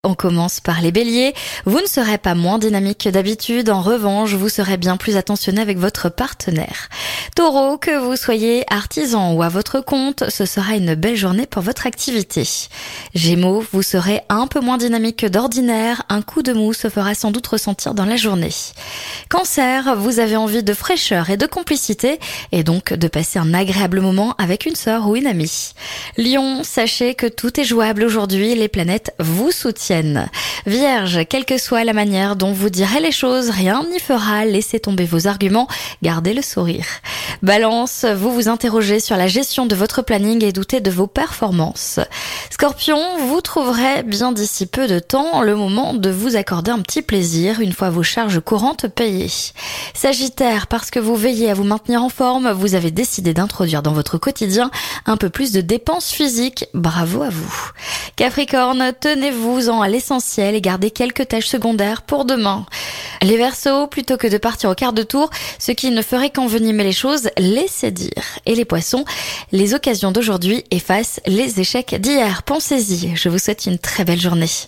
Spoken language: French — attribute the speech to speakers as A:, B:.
A: On commence par les béliers. Vous ne serez pas moins dynamique que d'habitude. En revanche, vous serez bien plus attentionné avec votre partenaire. Taureau, que vous soyez artisan ou à votre compte, ce sera une belle journée pour votre activité. Gémeaux, vous serez un peu moins dynamique que d'ordinaire. Un coup de mou se fera sans doute ressentir dans la journée. Cancer, vous avez envie de fraîcheur et de complicité et donc de passer un agréable moment avec une sœur ou une amie. Lion, sachez que tout est jouable aujourd'hui. Les planètes vous soutiennent. Vierge, quelle que soit la manière dont vous direz les choses, rien n'y fera, laissez tomber vos arguments, gardez le sourire. Balance, vous vous interrogez sur la gestion de votre planning et doutez de vos performances. Scorpion, vous trouverez bien d'ici peu de temps le moment de vous accorder un petit plaisir une fois vos charges courantes payées. Sagittaire, parce que vous veillez à vous maintenir en forme, vous avez décidé d'introduire dans votre quotidien un peu plus de dépenses physiques, bravo à vous. Capricorne, tenez-vous-en à l'essentiel et gardez quelques tâches secondaires pour demain. Les Verseaux, plutôt que de partir au quart de tour, ce qui ne ferait qu'envenimer les choses, laissez dire. Et les Poissons, les occasions d'aujourd'hui effacent les échecs d'hier. Pensez-y, je vous souhaite une très belle journée.